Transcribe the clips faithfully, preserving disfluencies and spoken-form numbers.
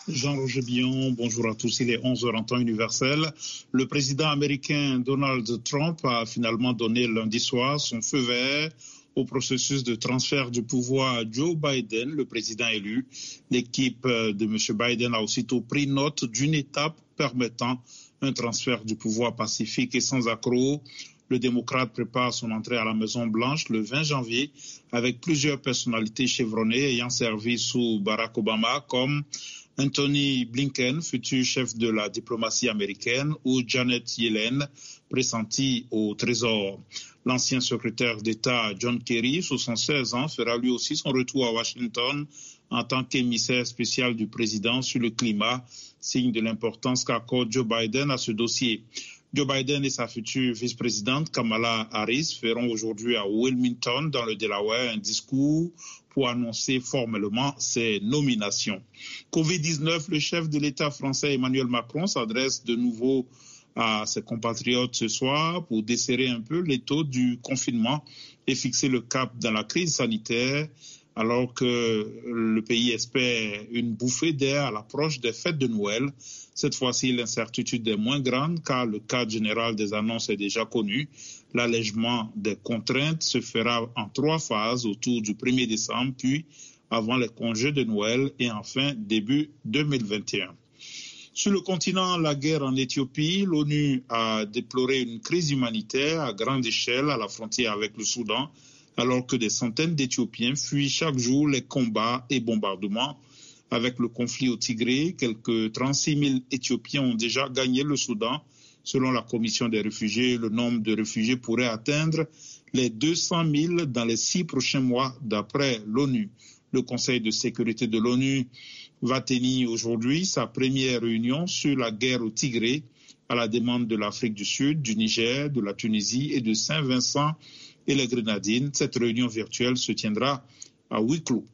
Jean-Roger Billon, bonjour à tous. Il est onze heures en temps universel. Le président américain Donald Trump a finalement donné lundi soir son feu vert au processus de transfert du pouvoir à Joe Biden, le président élu. L'équipe de M. Biden a aussitôt pris note d'une étape permettant un transfert du pouvoir pacifique et sans accroc. Le démocrate prépare son entrée à la Maison-Blanche le vingt janvier avec plusieurs personnalités chevronnées ayant servi sous Barack Obama comme Anthony Blinken, futur chef de la diplomatie américaine, ou Janet Yellen, pressentie au Trésor. L'ancien secrétaire d'État John Kerry, soixante-seize ans, fera lui aussi son retour à Washington en tant qu'émissaire spécial du président sur le climat, signe de l'importance qu'accorde Joe Biden à ce dossier. Joe Biden et sa future vice-présidente Kamala Harris feront aujourd'hui à Wilmington, dans le Delaware, un discours pour annoncer formellement ses nominations. covid dix-neuf, le chef de l'État français Emmanuel Macron s'adresse de nouveau à ses compatriotes ce soir pour desserrer un peu les taux du confinement et fixer le cap dans la crise sanitaire, alors que le pays espère une bouffée d'air à l'approche des fêtes de Noël. Cette fois-ci, l'incertitude est moins grande car le cadre général des annonces est déjà connu. L'allègement des contraintes se fera en trois phases autour du premier décembre, puis avant les congés de Noël et enfin début deux mille vingt et un. Sur le continent, la guerre en Éthiopie, l'ONU a déploré une crise humanitaire à grande échelle à la frontière avec le Soudan, alors que des centaines d'Éthiopiens fuient chaque jour les combats et bombardements. Avec le conflit au Tigré, quelques trente-six mille Éthiopiens ont déjà gagné le Soudan. Selon la Commission des réfugiés, le nombre de réfugiés pourrait atteindre les deux cent mille dans les six prochains mois, d'après l'ONU. Le Conseil de sécurité de l'ONU va tenir aujourd'hui sa première réunion sur la guerre au Tigré, à la demande de l'Afrique du Sud, du Niger, de la Tunisie et de Saint-Vincent et les Grenadines. Cette réunion virtuelle se tiendra à huis clos.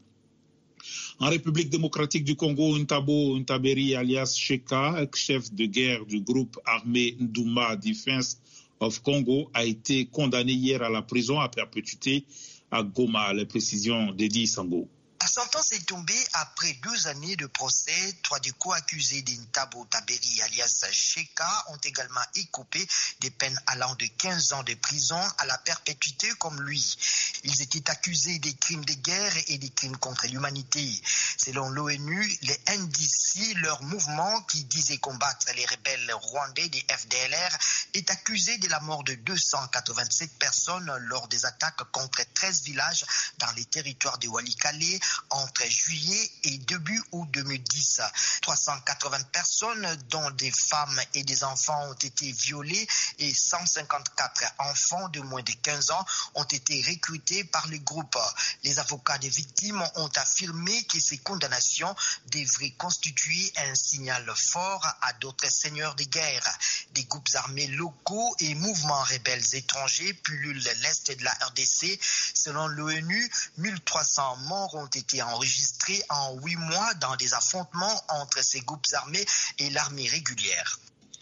En République démocratique du Congo, Ntabo Ntaberi alias Sheka, ex-chef de guerre du groupe armé Ndouma Defense of Congo, a été condamné hier à la prison à perpétuité à Goma. Les précisions d'Edi Sango. La sentence est tombée après deux années de procès. Trois des co-accusés d'Intabo Taberi alias Sheka ont également écopé des peines allant de quinze ans de prison à la perpétuité comme lui. Ils étaient accusés des crimes de guerre et des crimes contre l'humanité. Selon l'ONU, les N D C, leur mouvement qui disait combattre les rebelles rwandais des F D L R, est accusé de la mort de deux cent quatre-vingt-sept personnes lors des attaques contre treize villages dans les territoires de Walikale entre juillet et début août deux mille dix. trois cent quatre-vingts personnes, dont des femmes et des enfants, ont été violées et cent cinquante-quatre enfants de moins de quinze ans ont été recrutés par le groupe. Les avocats des victimes ont affirmé que ces condamnations devraient constituer un signal fort à d'autres seigneurs de guerre. Des groupes armés locaux et mouvements rebelles étrangers pullulent l'est de la R D C. Selon l'ONU, mille trois cents morts ont été enregistrés en huit mois dans des affrontements entre ces groupes armés et l'armée régulière.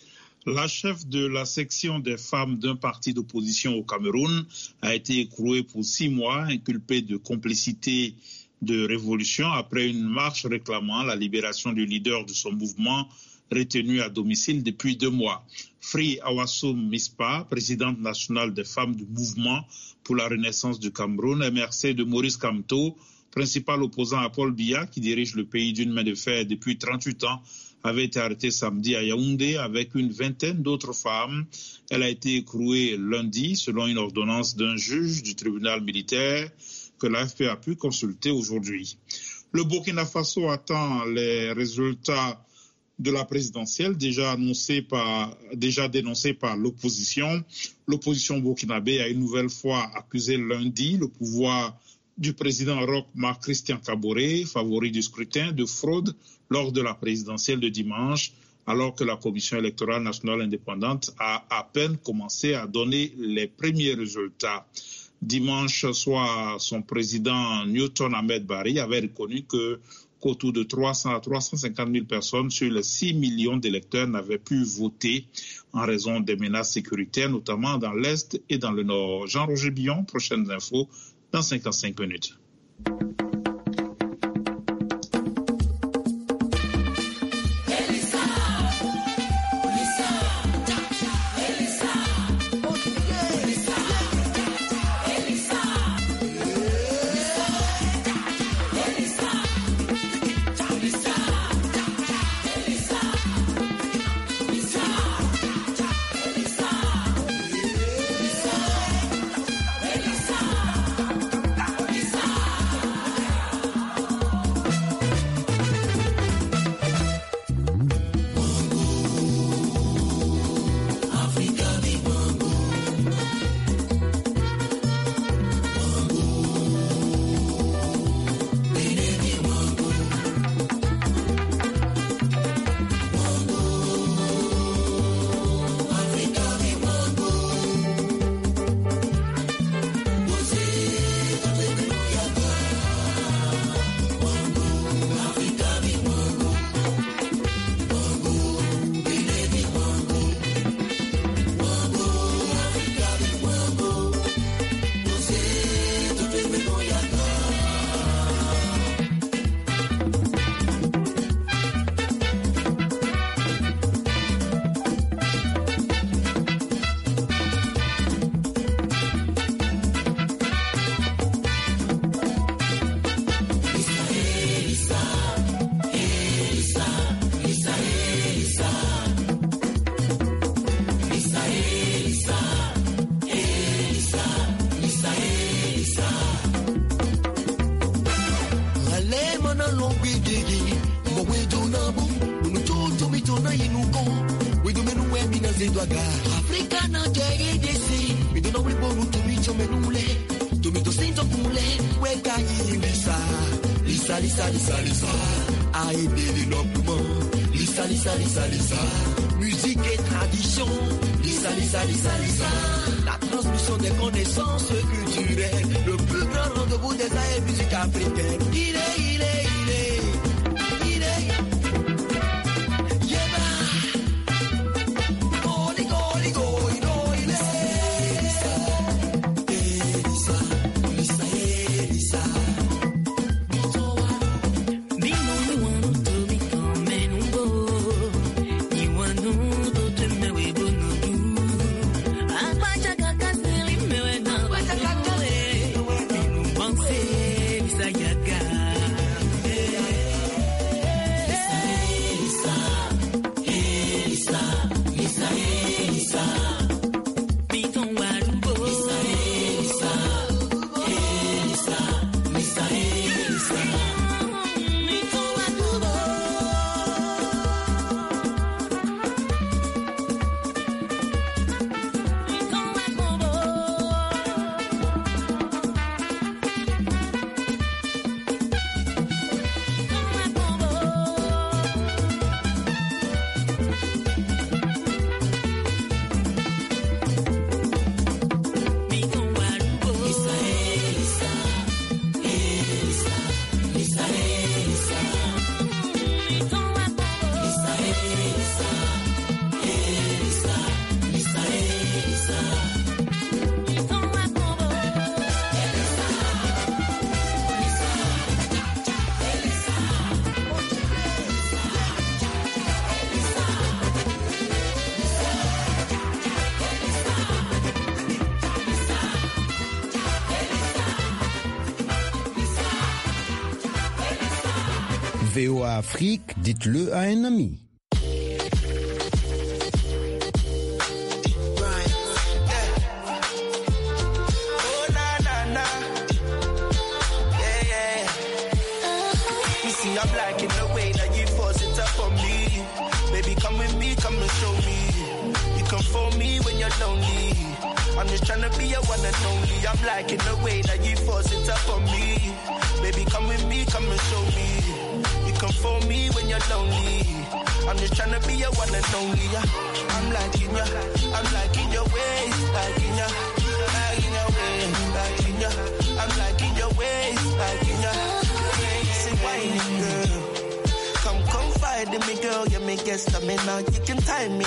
La chef de la section des femmes d'un parti d'opposition au Cameroun a été écrouée pour six mois, inculpée de complicité de révolution après une marche réclamant la libération du leader de son mouvement retenu à domicile depuis deux mois. Free Awassoum Mispa, présidente nationale des femmes du mouvement pour la renaissance du Cameroun, M R C de Maurice Kamto, principal opposant à Paul Biya, qui dirige le pays d'une main de fer depuis trente-huit ans, avait été arrêtée samedi à Yaoundé avec une vingtaine d'autres femmes. Elle a été écrouée lundi selon une ordonnance d'un juge du tribunal militaire que l'A F P a pu consulter aujourd'hui. Le Burkina Faso attend les résultats de la présidentielle déjà annoncée par, déjà dénoncée par l'opposition. L'opposition burkinabé a une nouvelle fois accusé lundi le pouvoir du président Roch Marc Christian Kaboré, favori du scrutin, de fraude lors de la présidentielle de dimanche, alors que la Commission électorale nationale indépendante a à peine commencé à donner les premiers résultats. Dimanche soir, son président Newton Ahmed Barry avait reconnu que qu'autour de trois cents à trois cent cinquante mille personnes sur les six millions d'électeurs n'avaient pu voter en raison des menaces sécuritaires, notamment dans l'Est et dans le Nord. Jean-Roger Billon, prochaines infos dans cinquante-cinq minutes. Zedwaga, Africa na jere desi. We don't know we born to reach on menule. To me to sing to kule, we can Lisa. Lisa, Lisa, Lisa, Lisa. I développement. Lisa, Lisa, Lisa, Lisa. Musique et tradition. Lisa, Lisa, Lisa, Lisa. La transmission des connaissances culturelles. Le plus grand rendez-vous des arts et musique africaine. Il est, il est, il est. Il est. V O A Afrique, dites-le à un ami. I'm liking the way that you force it up on me. Baby, come with me, come and show me. You come for me when you're lonely. I'm just trying to be your one and only. I'm liking the way that you force it up on me. Baby, come with me, come and show me. You come for me when you're lonely. I'm just trying to be your one and only. I'm liking ya, I'm liking your ways, liking ya, liking your ways, liking ya. I'm liking your ways, liking ya. Whining girl, come confide in me, girl. You may get stamina. You can tie me